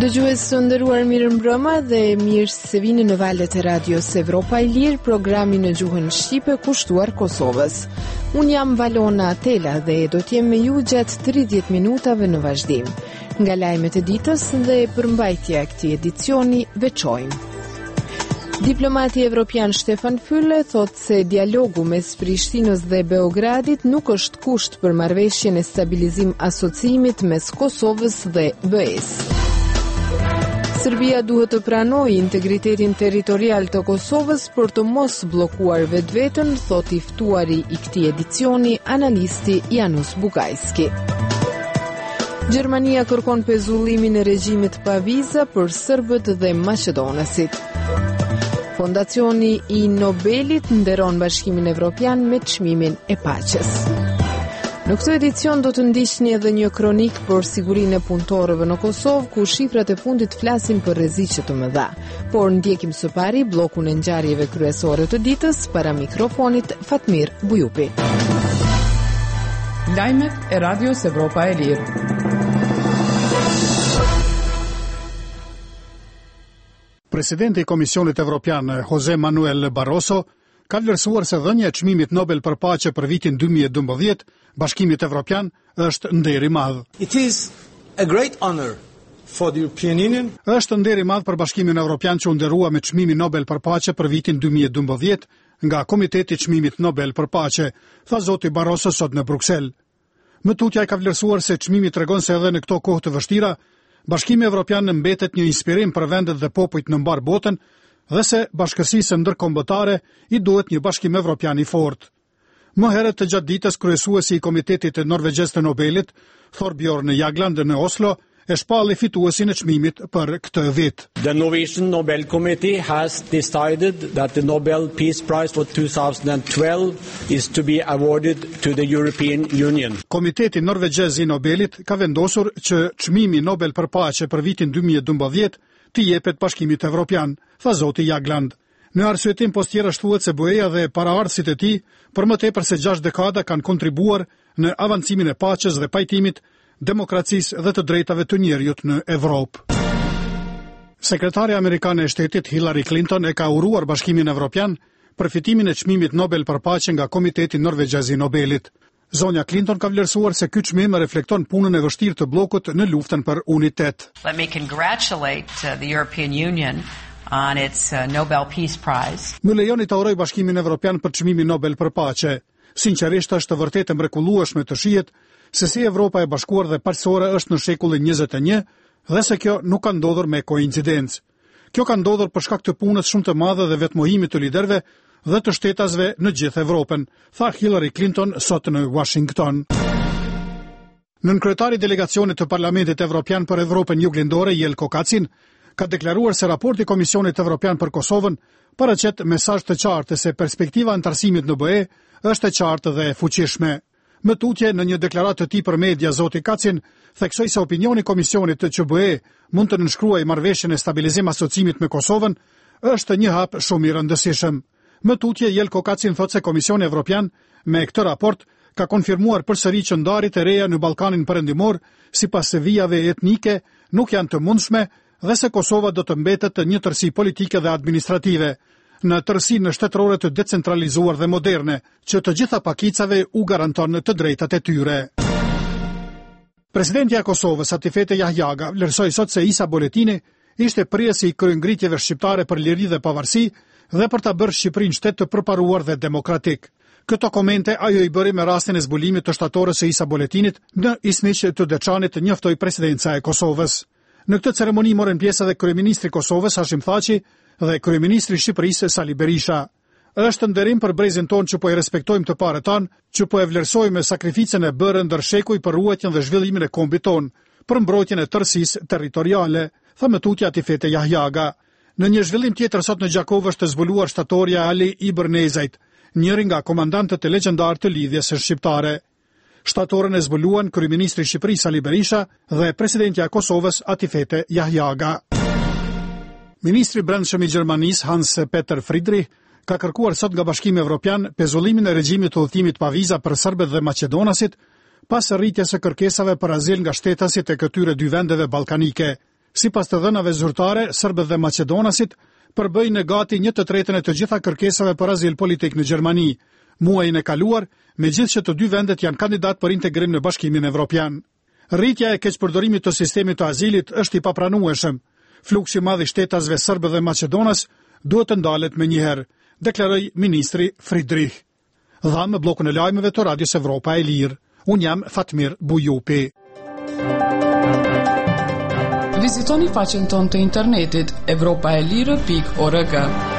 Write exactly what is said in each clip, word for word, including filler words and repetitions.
Dëgjues të nderuar, mirëmbrëma dhe mirë se vini në valët e radios Evropa e Lirë, programi në gjuhën shqipe kushtuar Kosovës. Unë jam Valona Atela dhe do t'jem me ju gjatë tridhjetë minutave në vazhdim. Nga lajmet e ditës dhe përmbajtja e këtij edicioni veçojmë. Diplomati evropian Stefan Füle thot se dialogu mes Prishtinës dhe Beogradit nuk është kusht për marrëveshjen e stabilizim asociimit mes Kosovës dhe B E-s. Serbia duhet të pranojë integritetin territorial të Kosovës për të mos bllokuar vetveten, thot i ftuari i këtij edicioni, analisti Janus Bugajski. Gjermania kërkon pezullimin e regjimit pa viza për serbët dhe maqedonasit. Fondacioni i Nobelit nderon Bashkimin Evropian me çmimin e paqes. Në këtë edicion do të ndiqni edhe një kronik për sigurinë e punëtorëve në Kosovë, ku shifrat e fundit flasin për rreziqe të mëdha. Por ndjekim së pari bllokun e ngjarjeve kryesore të ditës, para mikrofonit Fatmir Bujupi. Lajmet e Radios Evropa e Lirë. Presidenti i Komisionit Evropian, Jose Manuel Barroso, ka vlerësuar se dhënia e çmimit Nobel për paqe për vitin dy mijë e dymbëdhjetë Bashkimit Evropian është nder i madh. It is a great honor for the European Union. Është nder i madh për Bashkimin Evropian që u nderua me çmimin Nobel për paqe për vitin dy mijë e dymbëdhjetë nga Komiteti i Çmimit Nobel për Paqe, tha zoti Barroso sot në Bruksel. Më tutje ai ka vlerësuar se çmimi tregon se edhe në këto kohë të vështira, Bashkimi Evropian mbetet një inspirim për vendet dhe popujt në mbar botën dhe se bashkësisë ndërkombëtare i duhet një Bashkim Evropian i fortë. Më herët të gjatë ditës, kryesuesi i Komitetit të Norvegjez të Nobelit, Thorbjørn Jagland në Oslo, e shpalli fituesin e çmimit për këtë vit. The Norwegian Nobel Committee has decided that the Nobel Peace Prize for two thousand twelve is to be awarded to the European Union. Komiteti Norvegjez i Nobelit ka vendosur që çmimi Nobel për paqe për vitin dy mijë e dymbëdhjetë të jepet Bashkimit Evropian, tha zoti Jagland. Në arsyetim post tjera thuhet se B E-ja dhe paraardhësit e tij për më tepër se gjashtë dekada kanë kontribuar në avancimin e paqes dhe pajtimit, demokracisë dhe të drejtave të njerëzit në Evropë. Sekretarja amerikane e shtetit Hillary Clinton e ka uruar Bashkimin Evropian për fitimin e çmimit Nobel për paqe nga Komiteti Norvegjez i Nobelit. Zonja Clinton ka vlerësuar se ky çmim reflekton punën e vështirë të bllokut në luftën për unitet. Let me congratulate uh, the European Union on its uh, Nobel Peace Prize. Më lejoni ta uroj Bashkimin Evropian për çmimin Nobel për paqe. Sinqerisht është vërtet e mrekullueshme të shihet se si Evropa e Bashkuar dhe paqësore është në shekullin njëzet e një dhe se kjo nuk ka ndodhur me koincidencë. Kjo ka ndodhur për shkak të punës shumë të madhe dhe vetmohimit të liderëve dhe të shtetasve në gjithë Evropën, tha Hillary Clinton sot në Washington. Nënkryetari i delegacionit të Parlamentit Evropian për Evropën Juglindore, Jelko Kacin, ka deklaruar se raporti i Komisionit Evropian për Kosovën paraqet mesazh të qartë se perspektiva e antarësimit në B E është e qartë dhe e fuqishme. Më tutje në një deklaratë të tij për media, zoti Kacin theksoi se opinioni i Komisionit të që B E mund të nënshkruajë marrëveshjen e stabilizim asociimit me Kosovën është një hap shumë i rëndësishëm. Më tutje Jelko Kacin thotë se Komisioni Evropian me këtë raport ka konfirmuar përsëri që ndarjet e reja në Ballkanin Perëndimor sipas së vijave etnike nuk janë të mundshme dhe se Kosova do të mbetet një tërësi politike dhe administrative, në tërësinë shtetërore të decentralizuar dhe moderne, që të gjitha pakicave u garanton të drejtat e tyre. Presidentja e Kosovës, Atifete Jahjaga, vlerësoi sot se Isa Boletini ishte prijesi i kryengritjeve shqiptare për liri dhe pavarësi dhe për ta bërë Shqipërinë shtet të përparuar dhe demokratik. Këto komente ajo i bëri me rastin e zbulimit të shtatorës së Isa Boletinit në Isniq të Deçanit, njoftoi presidenca e Kosovës. Në këtë ceremoni morën pjesë edhe kryeministri i Kosovës Hashim Thaçi dhe kryeministri i Shqipërisë Sali Berisha. Është nderim për brezin ton që po i respektojmë të parët tanë, që po e vlerësojmë sakrificën e bërë ndër shekuj për ruajtjen dhe zhvillimin e kombit ton, për mbrojtjen e tërësisë territoriale, tha më tutje Atifete Jahjaga. Në një zhvillim tjetër sot në Gjakov është zbuluar shtatorja Ali Ibr Nezajt, njëri nga komandantët e legjendar të lidhjes së shqiptare. Shtatorën e zbuluan kryeministri i Shqipërisë Sali Berisha dhe presidentja e Kosovës Atifete Jahjaga. Ministri i Brendshëm i Gjermanisë Hans Peter Friedrich ka kërkuar sot nga Bashkimi Evropian pezullimin e regjimit të udhëtimit pa viza për serbët dhe maqedonasit pas rritjes së kërkesave për azil nga shtetasit e këtyre dy vendeve ballkanike. Sipas të dhënave zyrtare, serbët dhe maqedonasit përbëjnë gati një të tretën e të gjitha kërkesave për azil politik në Gjermani, muajin e kaluar, megjithëse të dy vendet janë kandidat për integrim në Bashkimin Evropian. Rritja e keqpërdorimit të sistemit të azilit është i papranueshëm. Fluksi i madh i shtetasve serbe dhe Maqedonas duhet të ndalet menjëherë, deklaroi ministri Friedrich. Dha me bllokun e lajmeve të Radios Evropa e Lirë. Unë jam Fatmir Bujupi. Vizitoni faqen tonë të internetit evropa e lirë pikë org.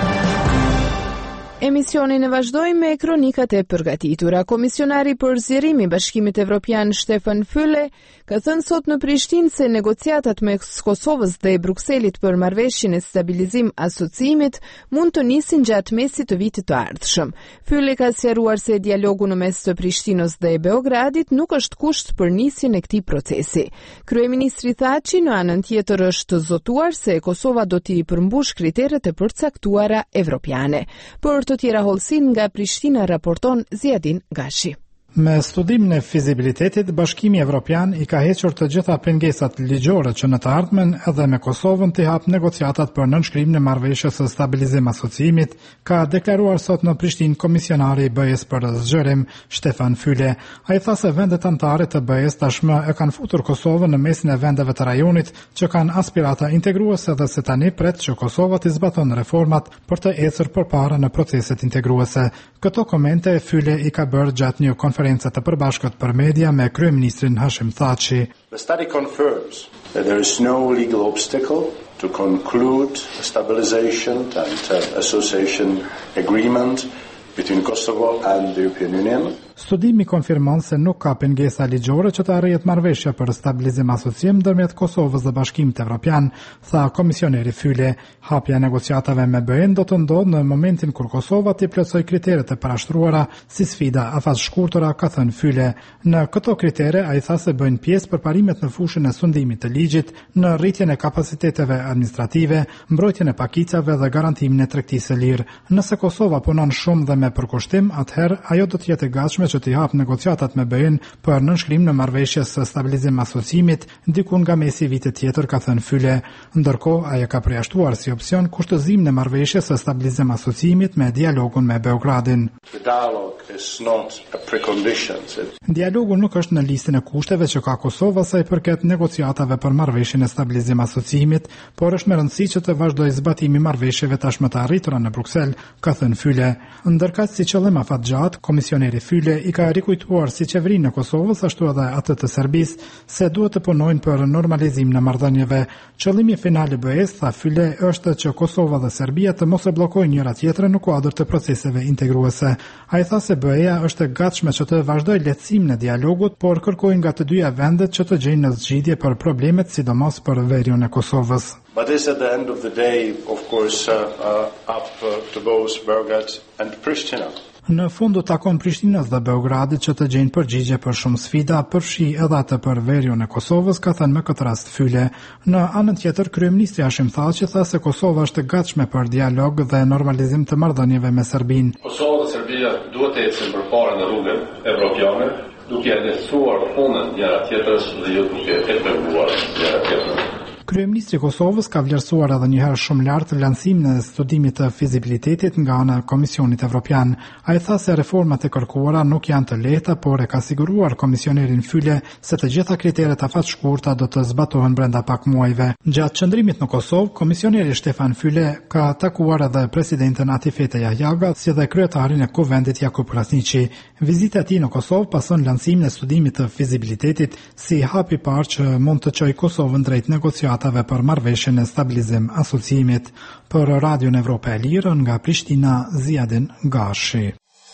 Emisionin e vazhdojmë me kronikat e përgatitura. Komisionari për zgjerimi i Bashkimit Evropian Stefan Füle ka thënë sot në Prishtinë se negociatat mes Kosovës dhe Brukselit për marrëveshjen e stabilizim asociimit mund të nisin gjatë mesit të vitit të ardhshëm. Füle ka sqaruar se dialogu në mes të Prishtinës dhe Beogradit nuk është kusht për nisjen e këtij procesi. Kryeministri Thaçi në anën tjetër është zotuar se Kosova do t'i përmbush kriteret e përcaktuara evropiane. Për të tjera hollësin nga Prishtina raporton Ziadin Gashi. Me studimin e fizibilitetit, Bashkimi Evropian i ka hequr të gjitha pengesat ligjore që në të ardhmen edhe me Kosovën të hap negociatat për nënshkrimin e marrëveshjes së stabilizim asociimit, ka deklaruar sot në Prishtinë komisionari i B E S për zgjerim Stefan Füle. Ai tha se vendet anëtare të B E S tashmë e kanë futur Kosovën në mesin e vendeve të rajonit që kanë aspirata integruese dhe se tani pret që Kosova të zbaton reformat për të ecur përpara në proceset integruese. Këto komente Füle i ka bërë gjatë një konferencë të përbashkët për media me kryeministrin Hashim Thaçi. The study confirms that there is no legal obstacle to conclude a stabilization and uh, association agreement between Kosovo and the European Union. Studimi konfirmon se nuk ka pengesa ligjore që të arrihet marrëveshja për stabilizim asociem ndërmjet Kosovës dhe Bashkimit Evropian, tha komisioneri Füle. Hapja e negociatave me B E-n do të ndodhë në momentin kur Kosova t'i plotësoj kriteret e parashtruara si sfida afas shkurtëra, ka thënë Füle. Në këto kritere ai tha se bëjnë pjesë përparimet në fushën e sundimit të ligjit, në rritjen e kapaciteteve administrative, mbrojtjen e pakicave dhe garantimin e tregtisë së lirë. Nëse Kosova punon shumë dhe me përkushtim, atëherë ajo do të jetë e gatshme që t'i hap negociatat me B E-n për nënshkrim në marrëveshjes së stabilizim asociimit diku nga mesi vitit tjetër, ka thënë Füle. Ndërkohë, ai ka përjashtuar si opsion kushtëzimin e marrëveshjes së stabilizim asociimit me dialogun me Beogradin. The dialogue is not a precondition. Dialogu nuk është në listën e kushteve që ka Kosova sa i përket negociatave për marrëveshjen e stabilizim asociimit, por është me rëndësi që të vazhdojë zbatimi i marrëveshjeve tashmë të arritura në Bruksel, ka thënë Füle. Ndërkaq si qëllim afatgjat, komisioneri Füle i ka rikujtuar si qeverinë e Kosovës ashtu edhe atë të Serbisë se duhet të punojnë për normalizim në marrëdhënieve. Qëllimi final i B E S, tha Füle, është që Kosova dhe Serbia të mos e bllokojnë njëra tjetrën në kuadër të proceseve integruese. Ai tha se B E-ja është e gatshme që të vazhdojë lehtësimin e dialogut, por kërkojnë nga të dyja vendet që të gjejnë në zgjidhje për problemet, sidomos për veriun e Kosovës. But this at the end of the day, of course, uh, uh, up uh, to both Belgrade and Pristina. Në fund do takon Prishtinës dhe Beogradit që të gjejnë përgjigje për shumë sfida, përfshi edhe atë për veriun e Kosovës, ka thënë me këtë rast Füle. Në anën tjetër, kryeministri Hashim Thaçi tha se Kosova është e gatshme për dialog dhe normalizim të marrëdhënieve me Serbinë. Kosova dhe Serbia duhet të ecën përpara në rrugën evropiane, duke e lehtësuar punën njëra tjetrës dhe jo duke e treguar njëra tjetrën. Kryeministri i Kosovës ka vlerësuar edhe një herë shumë lart lancimin e studimit të fizibilitetit nga ana e Komisionit Evropian. Ai tha se reformat e kërkuara nuk janë të lehta, por e ka siguruar komisionerin Füle se të gjitha kriteret afatshkurta do të zbatohen brenda pak muajve. Gjatë qëndrimit në Kosovë, komisioneri Stefan Füle ka takuar edhe presidenten Atifete Jahjaga si dhe kryetarin e Kuvendit Jakub Krasniqi. Vizita e tij në Kosovë pason lancimin e studimit të fizibilitetit si hap i parë që mund të çojë Kosovën drejt negociatave për marrëveshjen e stabilizim asociimit. Për Radion Evropa e Lirë nga Prishtina, Ziadin Gashi.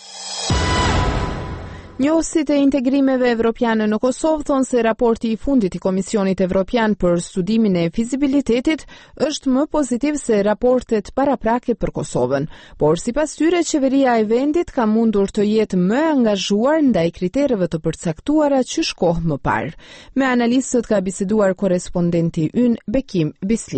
Njohësit e integrimeve evropiane në Kosovë thonë se raporti i fundit i Komisionit Evropian për studimin e fizibilitetit është më pozitiv se raportet paraprake për Kosovën, por sipas tyre qeveria e vendit ka mundur të jetë më angazhuar ndaj kritereve të përcaktuara që shkoh më parë. Me analistët ka biseduar korespondenti ynë Bekim Bislimi.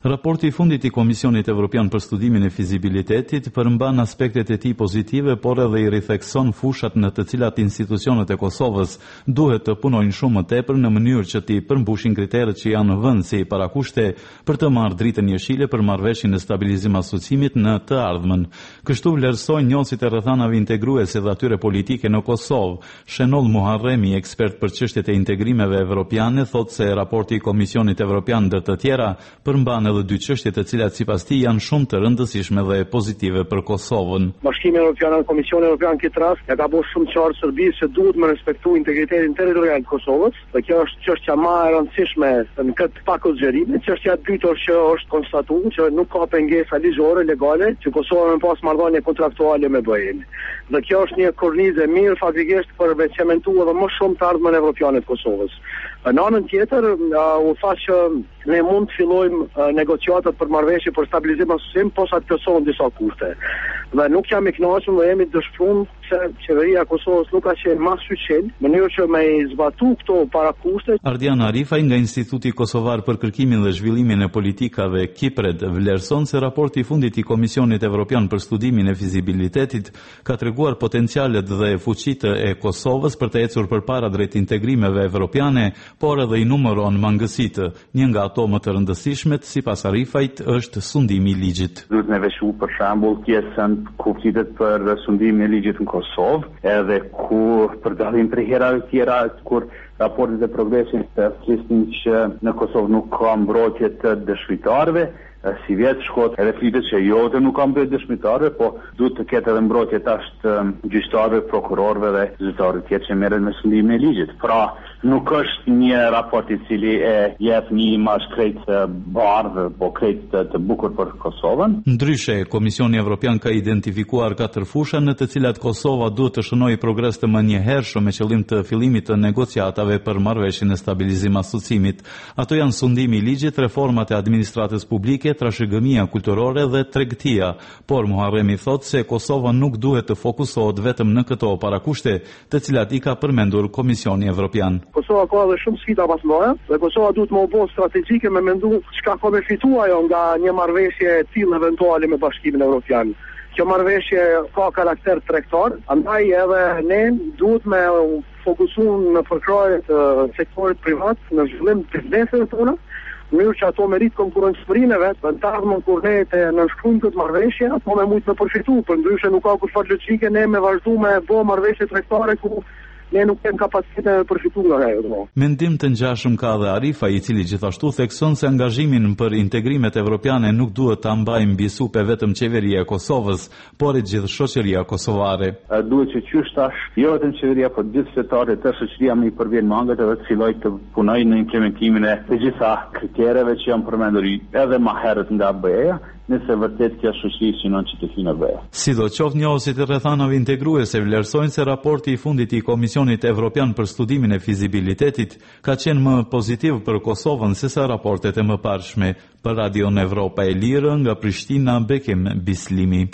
Raporti i fundit i Komisionit Evropian për studimin e fizibilitetit përmban aspektet e tij pozitive, por edhe i rithekson fushat në të cilat institucionet e Kosovës duhet të punojnë shumë më tepër në mënyrë që t'i përmbushin kriteret që janë në vend si parakushte për të marrë dritën jeshile për marrëveshjen e stabilizim asociimit në të ardhmen. Kështu vlerësojnë njohësit e rrethanave integruese dhe atyre politike në Kosovë. Shenoll Muharremi, ekspert për çështjet e integrimeve evropiane, thotë se raporti i Komisionit Evropian ndër të tjera përmban edhe dy çështje të cilat sipas tij janë shumë të rëndësishme dhe pozitive për Kosovën. Bashkimi Evropian dhe Komisioni Evropian këtë rast e ka bërë shumë qartë Serbisë se duhet të respektojë integritetin territorial të Kosovës, dhe kjo është çështja më e rëndësishme në këtë pakuzgjerim. Çështja e dytë është që është konstatuar që nuk ka pengesa ligjore legale që Kosova më pas marrëdhënie kontraktuale me B E-n. Dhe kjo është një kornizë e mirë faktikisht për të cementuar edhe më shumë të ardhmen evropiane të Kosovës. Në anën tjetër, u tha që ne mund të fillojmë negociatat për marrëveshje për stabilizim asocim, posa të plotësohen disa kushte. Dhe nuk jam i kënaqur dhe jemi dëshpëruar se qeveria e Kosovës nuk ka qenë më shqetësim, në mënyrë që me i zbatu këto parakushte. Ardian Arifaj nga Instituti Kosovar për Kërkimin dhe Zhvillimin e Politikave Kipred vlerëson se raporti i fundit i Komisionit Evropian për studimin e fizibilitetit ka treguar potencialet dhe fuqitë e Kosovës për të ecur përpara drejt integrimeve evropiane, por edhe i numëron mangësitë. Një nga ato më të rëndësishmet, sipas Arifajt, është sundimi i ligjit. Duhet me veshu për shembull pjesën ku flitet për sundimin e ligjit në Kosovë, edhe ku për dallim prej herave të tjera kur raportet e progresit të flisin që në Kosovë nuk ka mbrojtje të dëshmitarëve, si vjetë shkot edhe flitet që jo të nuk ka mbrojtje dëshmitarëve, po duhet të ketë edhe mbrojtje tash të gjyqtarëve, prokurorëve dhe zyrtarëve tjerë që merren me sundimin e ligjit. Pra, nuk është një raport i cili e jep një imazh krejt bardhë, po krejt të, të bukur për Kosovën. Ndryshe, Komisioni Evropian ka identifikuar katër fusha në të cilat Kosova duhet të shënojë progres të menjëhershëm me qëllim të fillimit të negociatave për marrëveshjen e stabilizim asociimit. Ato janë sundimi i ligjit, reformat e administratës publike, trashëgëmia kulturore dhe tregtia, por Muharremi thotë se Kosova nuk duhet të fokusohet vetëm në këto parakushte, të cilat i ka përmendur Komisioni Evropian. Kosova ka edhe shumë sfida pas mëdha, dhe Kosova duhet më bëj strategjike me mendu çka ka me fitu ajo nga një marrëveshje e tillë eventuale me Bashkimin Evropian. Kjo marrëveshje ka karakter tregtar, andaj edhe ne duhet me fokusuar në përkrahje të sektorit privat, në zhvillim të bizneseve tona, në mënyrë që ato merit konkurrencërinë vetë, në të ardhmen kur ne të nënshkruajmë këtë marrëveshje, ato me mujt me përfitu, për ndryshe nuk ka kurfar logjike ne me vazhdu me bë marrëveshje tregtare ku ne nuk kemë kapacitetin e përfituar nga ajo. Mendim të ngjashëm ka dhe Arifa, i cili gjithashtu thekson se angazhimin për integrimet evropiane nuk duhet ta mbajë mbi supe vetëm qeveria e Kosovës, por e gjithë shoqëria kosovare. Duhet që qysh tash, jo vetëm qeveria, por gjithë setarët të shoqëria më i përvjen mangët edhe të fillojë të punojë në implementimin e të gjitha kritereve që janë përmendur edhe më herët nga B E-ja, nëse vërtet kjo shoqëri synon që të hyjë B E. Sidoqoftë, njohësit e rrethanave integruese vlerësojnë se raporti i fundit i Komisionit Evropian për studimin e fizibilitetit ka qenë më pozitiv për Kosovën se sa raportet e mëparshme. Për Radion Evropa e Lirë, nga Prishtina, Bekim Bislimi.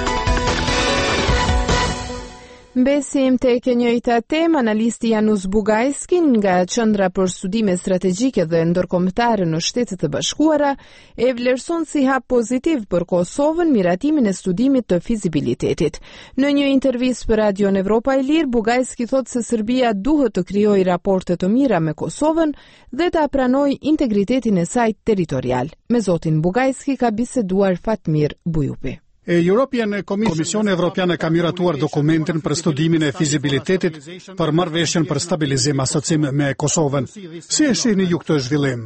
Mbesim tek e njëjta temë, analisti Janus Bugajski nga Qendra për Studime Strategjike dhe Ndërkombëtare në Shtetet e Bashkuara e vlerëson si hap pozitiv për Kosovën miratimin e studimit të fizibilitetit. Në një intervistë për Radion Evropa e Lirë, Bugajski thotë se Serbia duhet të krijojë raporte të mira me Kosovën dhe ta pranojë integritetin e saj territorial. Me zotin Bugajski ka biseduar Fatmir Bujupi. E European Komisioni Evropiane ka miratuar dokumentin për studimin e fizibilitetit për marrëveshjen për stabilizim asocim me Kosovën. Si e shihni ju këtë zhvillim?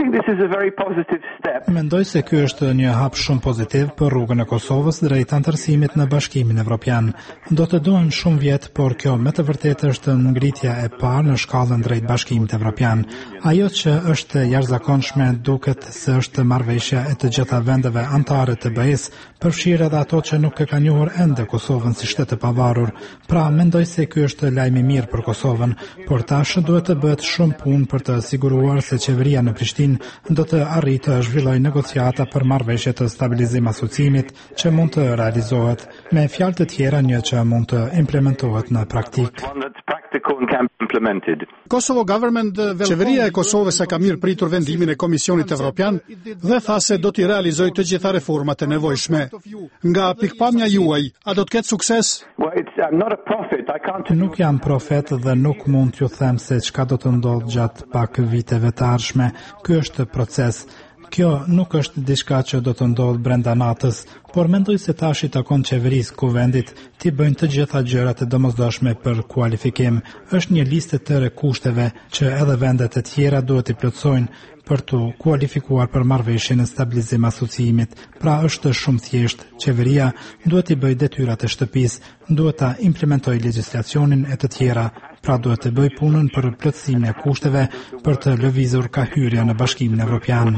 Mendoj se ky është një hap shumë pozitiv për rrugën e Kosovës drejt antarësimit në Bashkimin Evropian. Do të duhen shumë vjet, por kjo me të vërtetë është ngritja e parë në shkallën drejt Bashkimit Evropian. Ajo që është jashtëzakonshme duket se është marrëveshja e të gjitha vendeve anëtare të B E-s, përfshirë edhe ato që nuk e ka njohur ende Kosovën si shtet të pavarur. Pra, mendoj se ky është lajm i mirë për Kosovën, por tash duhet të bëhet shumë punë për të siguruar se qeveria në Prishtinë do të arrijë të zhvillojë negociata për marrëveshje të stabilizim asociimit që mund të realizohet, me fjalë të tjera një që mund të implementohet në praktikë. practical and can be implemented. Kosovo government, qeveria e Kosovës e ka mirë pritur vendimin e Komisionit Evropian dhe tha se do t'i realizojë të gjitha reformat e nevojshme. Nga pikpamja juaj, a do të ketë sukses? Well, it's, I'm not a prophet. I can't... Nuk jam profet dhe nuk mund t'ju them se çka do të ndodhë gjatë pak viteve të ardhshme. Ky është proces. Kjo nuk është diçka që do të ndodhë brenda natës, por mendoj se tash i takon qeverisë kuvendit t'i bëjnë të gjitha gjërat e domosdoshme për kualifikim. Është një listë të re kushteve që edhe vendet e tjera duhet i plotësojnë për të kualifikuar për marrëveshjen e stabilizim asociimit. Pra është shumë thjesht. Qeveria duhet i bëjë detyrat e shtëpisë, duhet ta implementojë legjislacionin e të tjera. Pra duhet të bëj punën për plotësimin e kushteve për të lëvizur ka hyrja në Bashkimin Evropian.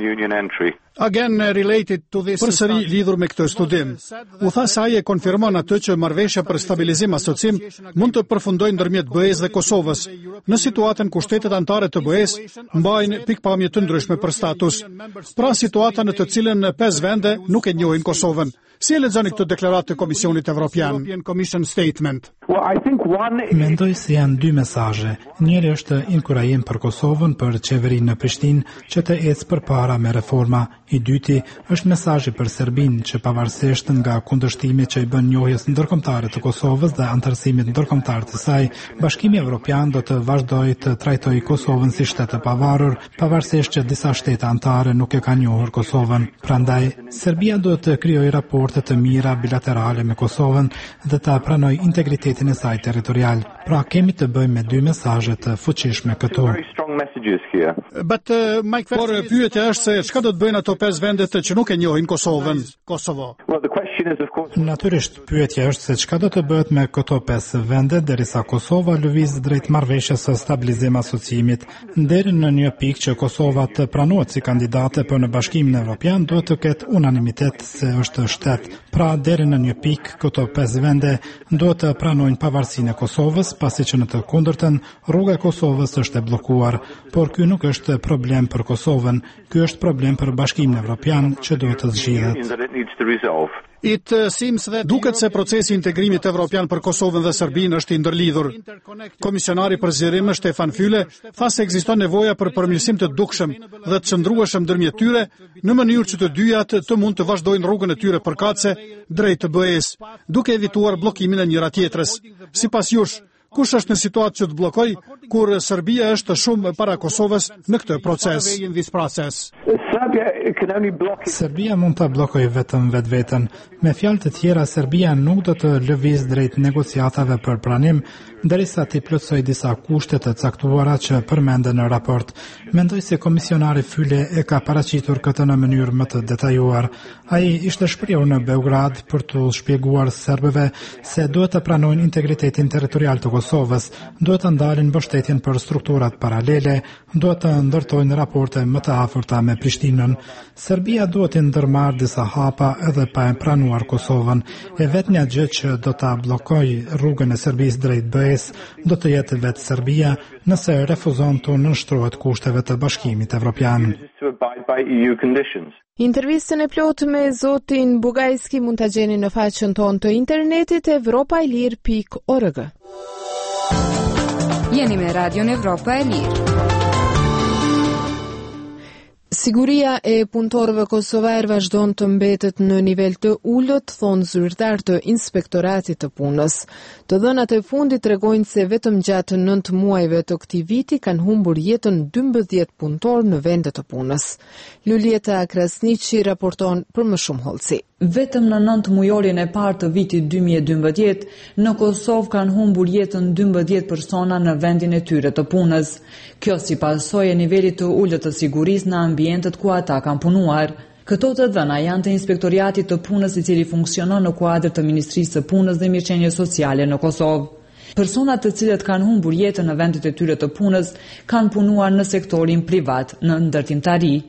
Again related to this. Përsëri lidhur me këtë studim, u tha se ai e konfirmon atë që marrëveshja për stabilizim asociim mund të përfundojë ndërmjet B E-s dhe Kosovës, në situatën ku shtetet anëtare të B E-s mbajnë pikpamje të ndryshme për status. Pra situata në të cilën pesë vende nuk e njohin Kosovën. Si e lexoni këtë deklaratë të Komisionit Evropian? Commission Statement. Well, I think one... Mendoj se janë dy mesazhe. Njëri është inkurajim për Kosovën, për qeverinë në Prishtinë që të ecë përpara me reforma. I dyti është mesazhi për Serbinë që pavarësisht nga kundërshtimit që i bën njohjes ndërkombëtare të Kosovës dhe anëtarësimit ndërkombëtar të saj, Bashkimi Evropian do të vazhdojë të trajtojë Kosovën si shtet të pavarur, pavarësisht që disa shtete anëtare nuk e kanë njohur Kosovën. Prandaj, Serbia do të krijojë raporte të mira bilaterale me Kosovën dhe ta pranojë integritetin e saj territorial. Pra kemi të bëjmë me dy mesazhe të fuqishme këtu. But uh, my question Por pyetja është se çka do të bëjnë ato pesë vendet që nuk e njohin Kosovën, Kosovo. Well, the question is of course... Natyrisht, pyetja është se çka do të bëhet me këto pesë vende derisa Kosova lëviz drejt marrëveshjes së stabilizim asociimit. Deri në një pikë që Kosova të pranohet si kandidate për në Bashkimin Evropian, duhet të ketë unanimitet se është shtet. Pra deri në një pikë këto pesë vende duhet të pranojnë pavarësinë e Kosovës, pasi që në të kundërtën rruga e Kosovës është e bllokuar. Por ky nuk është problem për Kosovën, ky është problem për Bashkimin Evropian që duhet të zgjidhet. It uh, seems that duket se procesi i integrimit evropian për Kosovën dhe Serbinë është i ndërlidhur. Komisionari për zgjerim Stefan Füle tha se ekziston nevoja për përmirësim të dukshëm dhe të qëndrueshëm ndërmjet tyre në mënyrë që të dyjat të mund të vazhdojnë rrugën e tyre përkatëse drejt të B E-s, duke evituar bllokimin e njëra tjetrës. Sipas jush, kush është në situatë që të bllokoj kur Serbia është shumë para Kosovës në këtë proces? Serbia mund të bllokojë vetëm vetveten. Me fjalë të tjera, Serbia nuk do të lëviz drejt negociatave për pranim, derisa të plotësojë disa kushte të caktuara që përmenden në raport. Mendoj se komisionari Füle e ka paraqitur këtë në mënyrë më të detajuar. Ai ishte shprehur në Beograd për të shpjeguar serbëve se duhet të pranojnë integritetin territorial të Kosovës, duhet të ndalin mbështetjen për strukturat paralele, duhet të ndërtojnë raporte më të afërta me Prishtinën. Serbia duhet të ndërmarrë disa hapa edhe pa e pranuar Kosovën, e vetmja gjë që do ta bllokojë rrugën e Serbisë drejt B E-s do të jetë vetë Serbia nëse refuzon të nënshtrohet kushteve të Bashkimit Evropian. Intervistën e plotë me zotin Bugajski mund ta gjeni në faqen tonë të internetit evropa e lir pikë org. Jeni me Radion Evropa e Lirë. Siguria e punëtorëve kosovar vazhdon të mbetet në nivel të ulët, thonë zyrtar të Inspektoratit të Punës. Të dhënat e fundit tregojnë se vetëm gjatë nëntë muajve të këtij viti kanë humbur jetën dymbëdhjetë punëtorë në vende të punës. Lulieta Krasniqi raporton për më shumë hollësi. Vetëm në nëntë mujorin e parë të vitit dy mijë e dymbëdhjetë, në Kosovë kanë humbur jetën dymbëdhjetë persona në vendin e tyre të punës. Kjo si pasojë e nivelit të ulët të sigurisë në ambientet ku ata kanë punuar. Këto të dhëna janë të Inspektoriatit të Punës, i cili funksionon në kuadër të Ministrisë së Punës dhe Mirëqenies Sociale në Kosovë. Personat të cilët kanë humbur jetën në vendet e tyre të punës kanë punuar në sektorin privat, në ndërtimtari.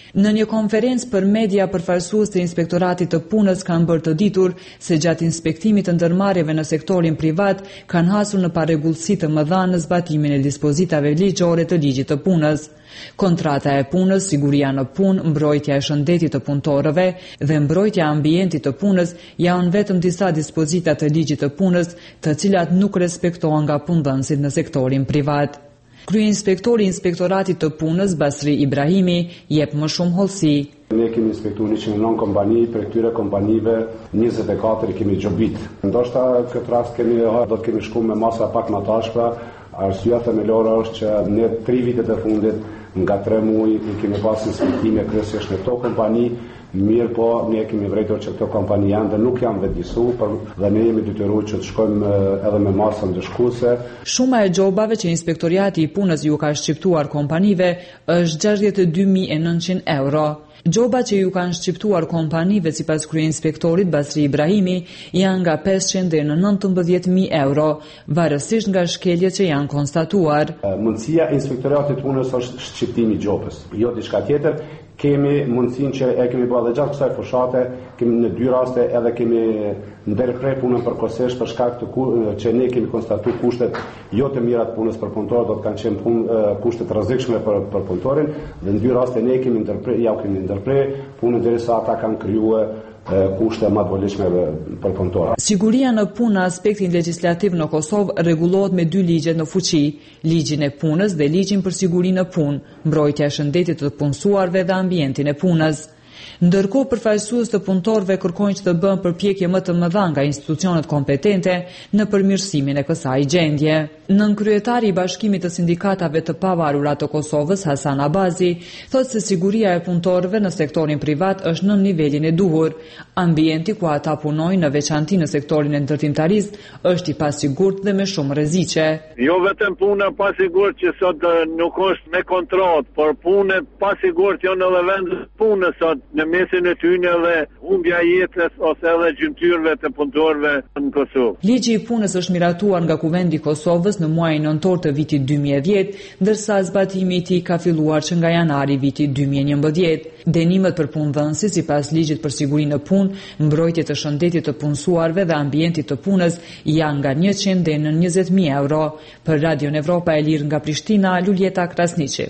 Në një konferencë për media, përfaqësues të Inspektoratit të Punës kanë bërë të ditur se gjatë inspektimit të ndërmarrjeve në sektorin privat kanë hasur në parregullsi të mëdha në zbatimin e dispozitave ligjore të ligjit të punës. Kontrata e punës, siguria në punë, mbrojtja e shëndetit të punëtorëve dhe mbrojtja e ambientit të punës janë vetëm disa dispozita të ligjit të punës, të cilat nuk respektohen nga punëdhënësit në sektorin privat. Kryeinspektori i Inspektoratit të Punës, Basri Ibrahimi, jep më shumë hollësi. Ne kemi inspektuar njëqind e nëntë kompani, për këtyre kompanive njëzet e katër i kemi gjobit. Ndoshta këtë rast kemi do të kemi shkuar me masa pak më tashpa. Arsyeja themelore është që ne tri vitet e fundit nga tre muaj i kemi pas inspektime kryesisht në këto kompani. Mirë po, ne kemi vërejtur që këto kompani janë dhe nuk janë vetëdijsuar dhe ne jemi detyruar që të shkojmë edhe me masën ndëshkuese. Shuma e gjobave që Inspektoriati i Punës ju ka shqiptuar kompanive është gjashtëdhjetë e dy mijë e nëntëqind euro. Gjobat që ju kanë shqiptuar kompanive sipas kryeinspektorit Basri Ibrahimi janë nga pesëqind deri në nëntëmbëdhjetë mijë euro, varësisht nga shkeljet që janë konstatuar. Mundësia e Inspektoratit të Punës është shqiptimi i gjobës, jo diçka tjetër. Kemi mundësinë që e kemi bërë dhe gjatë kësaj fushate, kemi në dy raste edhe kemi ndërprer punën përkohësisht për shkak të që ne kemi konstatuar kushtet jo të mira të punës për punëtorët, do të kanë qenë punë kushte të rrezikshme për për punëtorin, dhe në dy raste ne kemi ndërprer, ja kemi ndërprer punën derisa ata kanë krijuar kushte më të volitshme për punëtorët. Siguria në punë në aspektin legjislativ në Kosovë rregullohet me dy ligje në fuqi, ligjin e punës dhe ligjin për sigurinë në punë, mbrojtja e shëndetit të punësuarve dhe ambientin e punës. Ndërkohë, përfaqësues të punëtorëve kërkojnë që të bëhen përpjekje më të mëdha nga institucionet kompetente në përmirësimin e kësaj gjendje. Nënkryetari i Bashkimit të Sindikatave të Pavarura të Kosovës, Hasan Abazi, thotë se siguria e punëtorëve në sektorin privat është në nivelin e duhur. Ambienti ku ata punojnë, në veçanti në sektorin e ndërtimtarisë, është i pasigurt dhe me shumë rreziqe. Jo vetëm puna pasigurt që sot nuk është me kontratë, por punë pasigurt janë edhe vendet punë sot në mesin e tyre dhe humbja e jetës ose edhe gjymtyrëve të punëtorëve në Kosovë. Ligji i punës është miratuar nga Kuvendi i Kosovës në muajin nëntor të vitit dy mijë e dhjetë, ndërsa zbatimi i tij ka filluar që nga janari vitit dy mijë e njëmbëdhjetë. Dënimet për punëdhënësit sipas ligjit për sigurinë në punë, mbrojtje të shëndetit të punësuarve dhe ambientit të punës janë nga njëqind deri në njëzet mijë euro. Për Radio Evropa e Lirë nga Prishtina, Luljeta Krasniqi.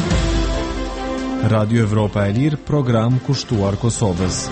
Radio Evropa e Lirë, program kushtuar Kosovës.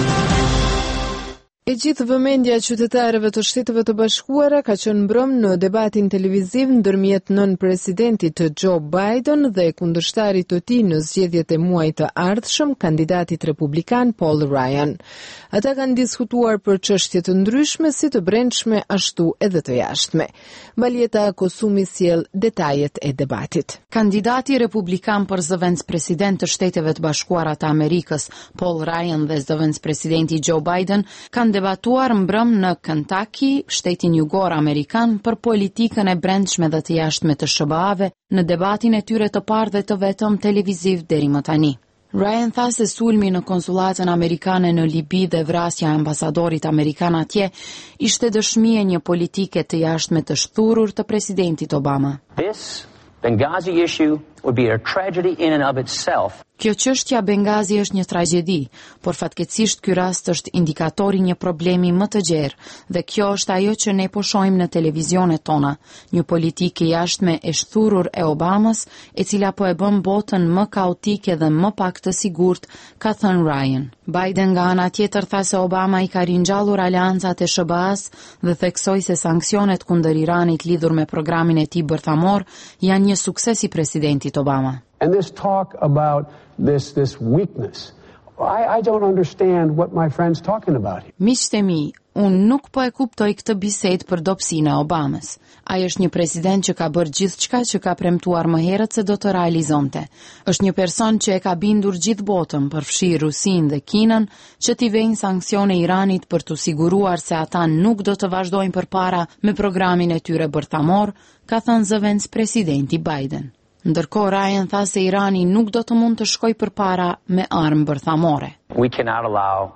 E gjithë vëmendja e qytetarëve të Shteteve të Bashkuara ka qenë mbrëm në debatin televiziv ndërmjet nën presidentit Joe Biden dhe kundërshtarit të tij në zgjedhjet e muajit të ardhshëm, kandidatit republikan Paul Ryan. Ata kanë diskutuar për çështje të ndryshme, si të brendshme ashtu edhe të jashtme. Baljeta Kosumi sjell detajet e debatit. Kandidati republikan për zëvendës president të Shteteve të Bashkuara të Amerikës, Paul Ryan, dhe zëvendës presidenti Joe Biden kanë debatuar mbrëm në Kentucky, shtetin jugor amerikan, për politikën e brendshme dhe të jashtme të S B A-ve në debatin e tyre të parë dhe të vetëm televiziv deri më tani. Ryan tha se sulmi në konsulatën amerikane në Libi dhe vrasja e ambasadorit amerikan atje ishte dëshmi e një politike të jashtme të shturur të presidentit Obama. This Benghazi issue would be a tragedy in and of itself. Kjo çështja Benghazi është një tragjedi, por fatkeqësisht ky rast është indikatori një problemi më të gjerë, dhe kjo është ajo që ne po shohim në televizionet tona, një politikë jashtme e shturur e Obamës, e cila po e bën botën më kaotike dhe më pak të sigurt, ka thënë Ryan. Biden nga ana tjetër tha se Obama i ka ringjallur aleancat e S B A-s dhe theksoi se sanksionet kundër Iranit lidhur me programin e tij bërthamor janë një sukses i presidentit Obama. And this talk about this this weakness, I I don't understand what my friend's talking about here. Miqtë mi, unë nuk po e kuptoj këtë bisedë për dobësinë e Obamës. Ai është një president që ka bërë gjithçka që ka premtuar më herët se do të realizonte. Është një person që e ka bindur gjithë botën, përfshi Rusinë dhe Kinën, që t'i vejnë sanksione Iranit për të siguruar se ata nuk do të vazhdojnë përpara me programin e tyre bërthamor, ka thënë zëvendës presidenti Biden. Ndërkohë Ryan tha se Irani nuk do të mund të shkojë përpara me armë bërthamore. We cannot allow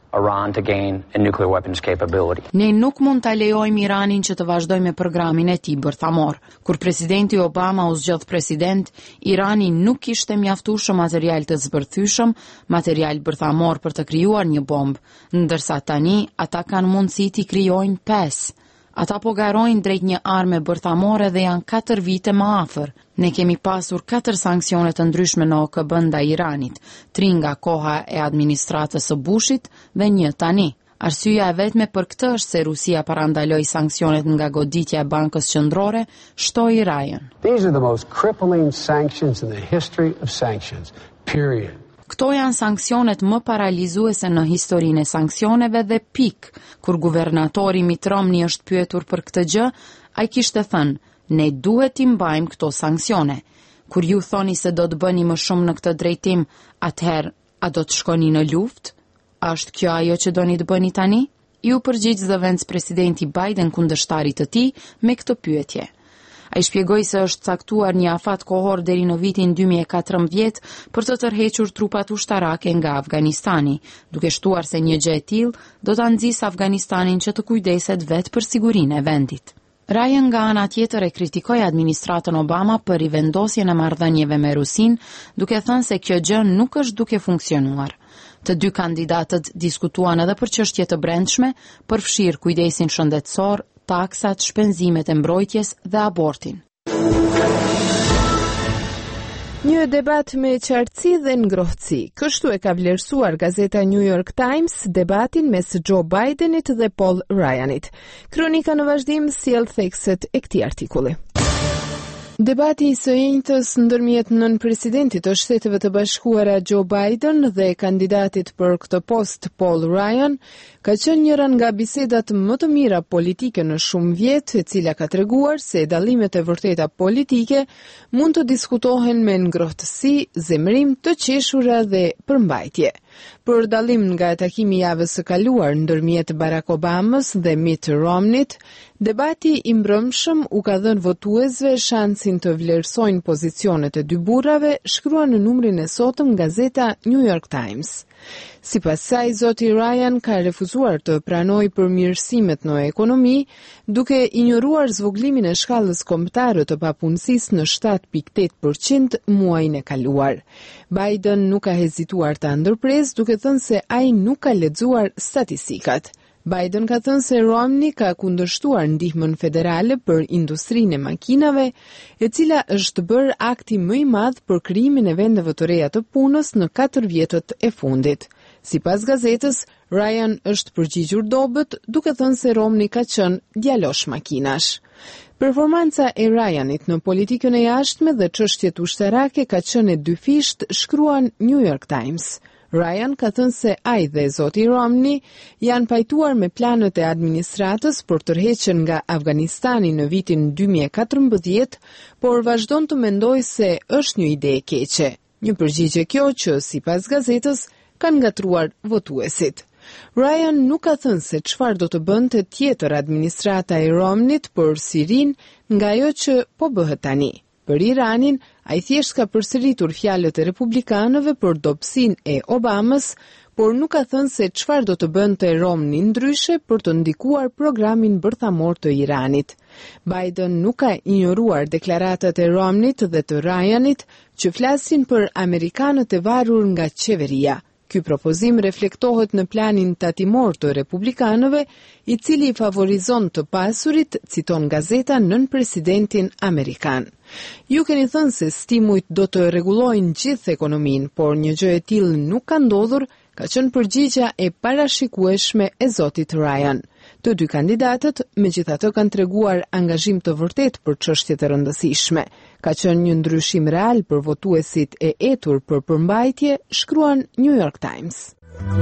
Iran to gain a nuclear weapons capability. Ne nuk mund ta lejojmë Iranin që të vazhdojë me programin e tij bërthamor. Kur presidenti Obama u zgjodh president, Irani nuk kishte mjaftueshëm material të zbërthyeshëm, material bërthamor për të krijuar një bombë, ndërsa tani ata kanë mundësi t'i krijojnë pesë. Ata po garojnë drejt një arme bërthamore dhe janë katër vite më afër. Ne kemi pasur katër sanksione të ndryshme në O K B ndaj Iranit, tri nga koha e administratës së Bushit dhe një tani. Arsyeja e vetme për këtë është se Rusia parandaloi sanksionet nga goditja e Bankës Qendrore, shtoi Ryan. These are the most crippling sanctions in the history of sanctions. Period. Këto janë sanksionet më paralizuese në historinë e sanksioneve dhe pik. Kur guvernatori Mitt Romney është pyetur për këtë gjë, ai kishte thënë, ne duhet t'i mbajmë këto sanksione. Kur ju thoni se do të bëni më shumë në këtë drejtim, atëherë a do të shkoni në luftë? A është kjo ajo që doni të bëni tani? Ju përgjigj zëvendës presidenti Biden kundërshtarit të tij me këtë pyetje. Ai shpjegoi se është caktuar një afat kohor deri në vitin dy mijë e katërmbëdhjetë për të tërhequr trupat ushtarake nga Afganistani, duke shtuar se një gjë e tillë do ta nxjisë Afganistanin që të kujdeset vetë për sigurinë e vendit. Ryan nga ana tjetër e kritikoi administratën Obama për rivendosjen e marrëdhënieve me Rusin, duke thënë se kjo gjë nuk është duke funksionuar. Të dy kandidatët diskutuan edhe për çështje të brendshme, përfshir kujdesin shëndetësor, taksat, shpenzimet e mbrojtjes dhe abortin. Një debat me qartësi dhe ngrohtësi. Kështu e ka vlerësuar gazeta New York Times debatin mes Joe Bidenit dhe Paul Ryanit. Kronika në vazhdim sjell thekset e këtij artikulli. Debati i së njëjtës ndërmjet nën presidentit të Shteteve të Bashkuara Joe Biden dhe kandidatit për këtë post Paul Ryan ka qenë njëra nga bisedat më të mira politike në shumë vjet, e cila ka treguar se dallimet e vërteta politike mund të diskutohen me ngrohtësi, zemrim, të qeshura dhe përmbajtje. Për dallim nga takimi i javës së kaluar ndërmjet Barack Obamas dhe Mitt Romneyt, debati i mbrëmshëm u ka dhënë votuesve shansin të vlerësojnë pozicionet e dy burrave, shkruan në numrin e sotëm gazeta New York Times. Sipas saj, zoti Ryan ka refuzuar të pranojë përmirësimet në ekonomi, duke injoruar zvoglimin e shkallës kombëtare të papunësisë në shtatë pikë tetë përqind muajin e kaluar. Biden nuk ka hezituar ta ndërpresë, duke thënë se ai nuk ka lexuar statistikat. Biden ka thënë se Romney ka kundërshtuar ndihmën federale për industrinë e makinave, e cila është bërë akti më i madh për krijimin e vendeve të reja të punës në katër vjetët e fundit. Sipas gazetës, Ryan është përgjigjur dobët, duke thënë se Romney ka qenë djalosh makinash. Performanca e Ryanit në politikën e jashtme dhe çështjet ushtarake ka qenë e dyfisht, shkruan New York Times. Ryan ka thënë se ai dhe zoti Romney janë pajtuar me planet e administratës për tërheqjen nga Afganistani në vitin dy mijë e katërmbëdhjetë, por vazhdon të mendojë se është një ide e keqe. Një përgjigje kjo që sipas gazetës kanë ngatruar votuesit. Ryan nuk ka thënë se çfarë do të bënte tjetër administrata e Romneyt për Sirin nga ajo që po bëhet tani. Për Iranin, ai thjesht ka përsëritur fjalët e republikanëve për dobësinë e Obamas, por nuk ka thënë se çfarë do të bënte Romney ndryshe për të ndikuar programin bërthamor të Iranit. Biden nuk ka injoruar deklaratat e Romneyt dhe të Ryanit që flasin për amerikanët e varur nga qeveria. Ky propozim reflektohet në planin tatimor të republikanëve, i cili favorizon të pasurit, citon gazeta, nën presidentin amerikan. Ju keni thënë se stimujt do të rregullojnë gjithë ekonominë, por një gjë e tillë nuk ka ndodhur, ka qenë përgjigja e parashikueshme e zotit Ryan. Të dy kandidatët megjithatë kanë treguar angazhim të vërtet për çështje të rëndësishme. Ka qenë një ndryshim real për votuesit e etur për përmbajtje, shkruan New York Times.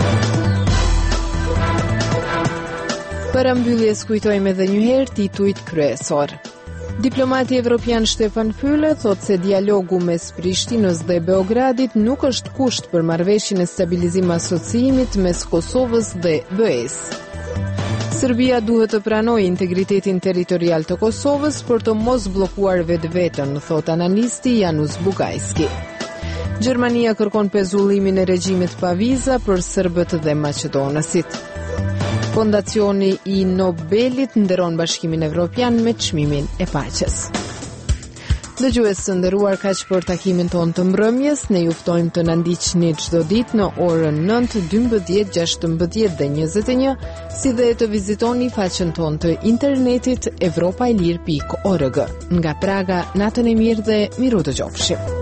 Përmbylljes kujtojmë edhe një herë titujt kryesor. Diplomati evropian Stefan Füle thot se dialogu mes Prishtinës dhe Beogradit nuk është kusht për marrëveshjen e stabilizim asociimit mes Kosovës dhe B E-s. Serbia duhet të pranojë integritetin territorial të Kosovës për të mos bllokuar vetveten, thot analisti Janusz Bugajski. Gjermania kërkon pezullimin e regjimit pa viza për serbët dhe maqedonësit. Fondacioni i Nobelit nderon Bashkimin Evropian me çmimin e paqes. Dëgjues të nderuar, kaq për takimin ton të mbrëmjes. Ne ju ftojmë të na ndiqni çdo ditë në orën nëntë, dymbëdhjetë, gjashtëmbëdhjetë dhe njëzet e një, si dhe të vizitoni faqen ton të internetit evropailir pikë org. Nga Praga, natën e mirë dhe miru dëgjofshim.